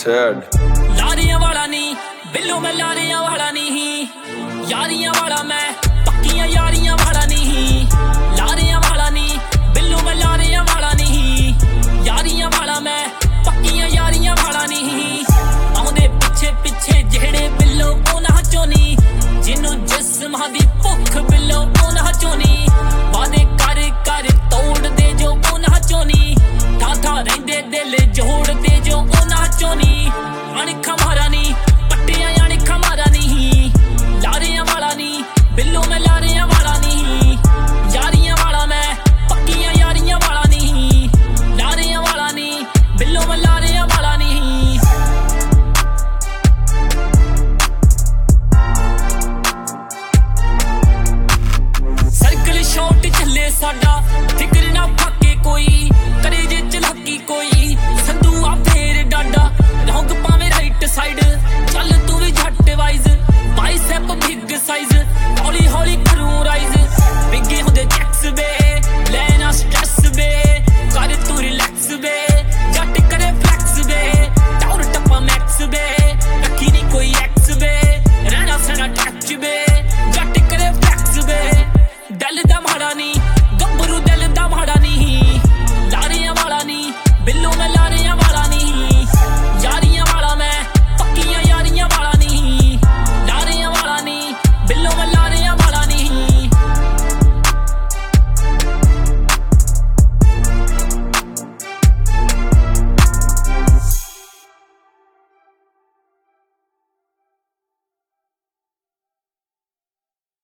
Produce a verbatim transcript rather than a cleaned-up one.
sad ਲਾਰੀਆਂ ਵਾਲਾ ਨਹੀਂ ਬਿੱਲੋ ਮੈਂ ਲਾਰੀਆਂ ਵਾਲਾ ਨਹੀਂ ਯਾਰੀਆਂ ਵਾਲਾ ਮੈਂ ਪੱਕੀਆਂ ਯਾਰੀਆਂ ਵਾਲਾ ਨਹੀਂ ਲਾਰੀਆਂ ਵਾਲਾ ਨਹੀਂ ਬਿੱਲੋ ਮੈਂ ਲਾਰੀਆਂ ਵਾਲਾ ਨਹੀਂ ਯਾਰੀਆਂ ਵਾਲਾ ਮੈਂ ਪੱਕੀਆਂ ਯਾਰੀਆਂ ਵਾਲਾ ਨਹੀਂ ਆਉਂਦੇ ਪਿੱਛੇ ਪਿੱਛੇ ਜਿਹੜੇ ਬਿੱਲੋ ਉਹਨਾਂ ਚੋਂ ਨਹੀਂ ਜਿਹਨੂੰ ਜਿਸਮਾਂ ਦੀ ਭੁੱਖ ਬਿੱਲੋ ਉਹਨਾਂ ਚੋਂ ਨਹੀਂ ਵਾਦੇ ਕਰ ਕਰ ਤੋੜਦੇ ਜੋ ਉਹਨਾਂ ਚੋਂ ਨਹੀਂ ਥਾਂ ਥਾਂ ਰਹਿੰਦੇ ਦਿਲ ਜੋੜਦੇ ਜੋ ਉਹਨਾਂ ਚੋਂ ਨਹੀਂ ਅਣਖਾਂ ਮਾਰਾ ਨਹੀਂ ਪੱਟੀਆਂ ਅਣਖਾਂ ਮਾਰਾ ਨਹੀਂ ਲਾਰੀਆਂ ਵਾਲਾ ਨਹੀਂ ਬਿੱਲੋ ਮੈਂ ਲਾਰੀਆਂ ਵਾਲਾ ਨਹੀਂ ਯਾਰੀਆਂ ਵਾਲਾ ਮੈਂ ਪੱਕੀਆਂ ਯਾਰੀਆਂ ਵਾਲਾ ਨਹੀਂ ਲਾਰੀਆਂ ਵਾਲਾ ਨਹੀਂ ਬਿੱਲੋ ਮੈਂ ਲਾਰੀਆਂ ਵਾਲਾ ਨਹੀਂ ਸਰਕਲ ਸ਼ਾਟ ਚੱਲੇ ਸਾਡਾ ਫਿਕਰ ਨਾ ਫਾਕੇ ਕੋਈ